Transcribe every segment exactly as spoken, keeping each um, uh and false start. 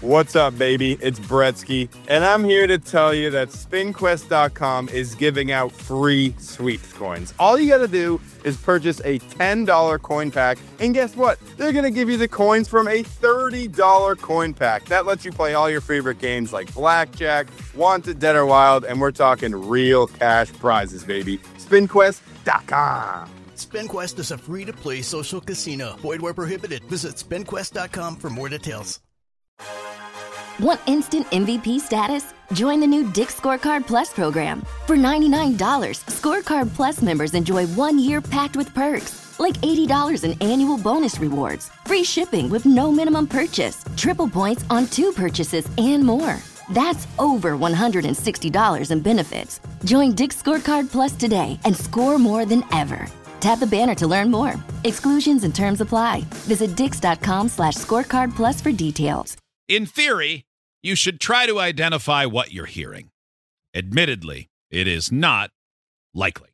What's up, baby? It's Bretsky, and I'm here to tell you that spin quest dot com is giving out free sweeps coins. All you gotta do is purchase a ten dollar coin pack, and guess what? They're gonna give you the coins from a thirty dollar coin pack. That lets you play all your favorite games like Blackjack, Wanted, Dead or Wild, and we're talking real cash prizes, baby. spin quest dot com. SpinQuest is a free-to-play social casino. Void where prohibited. Visit spin quest dot com for more details. Want instant M V P status? Join the new Dick's Scorecard Plus program. For ninety-nine dollars, Scorecard Plus members enjoy one year packed with perks, like eighty dollars in annual bonus rewards, free shipping with no minimum purchase, triple points on two purchases, and more. That's over one hundred sixty dollars in benefits. Join Dick's Scorecard Plus today and score more than ever. Tap the banner to learn more. Exclusions and terms apply. Visit dix.com slash scorecard plus for details. In theory, you should try to identify what you're hearing. Admittedly, it is not likely.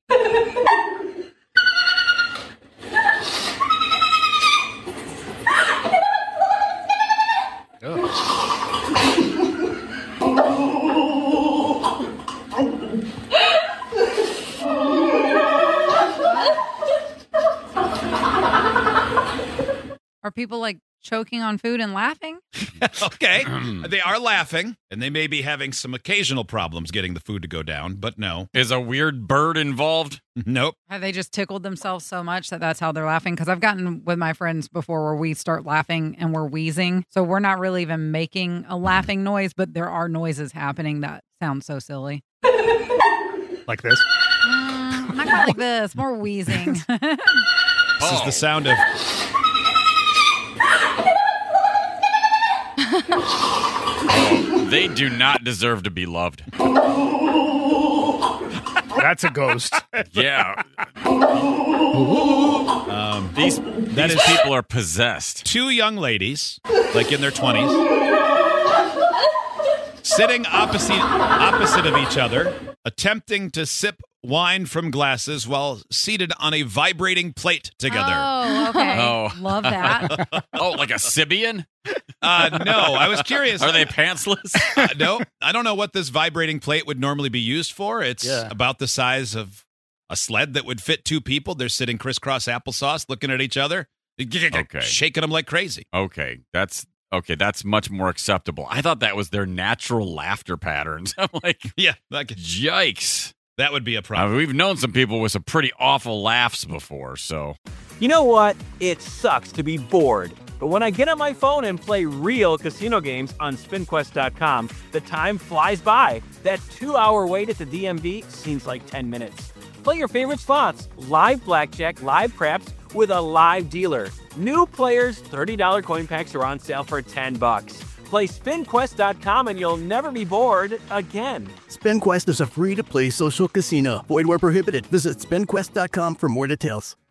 Are people like choking on food and laughing? Okay. They are laughing, and they may be having some occasional problems getting the food to go down, but no. Is a weird bird involved? Nope. Have they just tickled themselves so much that that's how they're laughing? Because I've gotten with my friends before where we start laughing and we're wheezing. So we're not really even making a laughing noise, but there are noises happening that sound so silly. Like this? Mm, not quite like this. More wheezing. This Oh. is the sound of... They do not deserve to be loved. That's a ghost. Yeah. Um, These, that these is people are possessed. two young ladies, like in their twenties, sitting opposite opposite of each other, attempting to sip wine from glasses while seated on a vibrating plate together. Oh, okay. Oh. Love that. Oh, like a Sibian? Uh, no, I was curious. Are they pantsless? Uh, no, I don't know what this vibrating plate would normally be used for. It's Yeah. about the size of a sled that would fit two people. They're sitting crisscross applesauce, looking at each other, Okay. shaking them like crazy. Okay, that's okay. That's much more acceptable. I thought that was their natural laughter patterns. I'm like, Yeah, like, yikes. that would be a Uh, problem. we've known some people with some pretty awful laughs before, so. You know what? It sucks to be bored. But when I get on my phone and play real casino games on spin quest dot com, the time flies by. That two-hour wait at the D M V seems like ten minutes. Play your favorite slots, live blackjack, live craps, with a live dealer. New players, thirty dollar coin packs are on sale for ten bucks. Play spin quest dot com and you'll never be bored again. SpinQuest is a free-to-play social casino. Void where prohibited. Visit spin quest dot com for more details.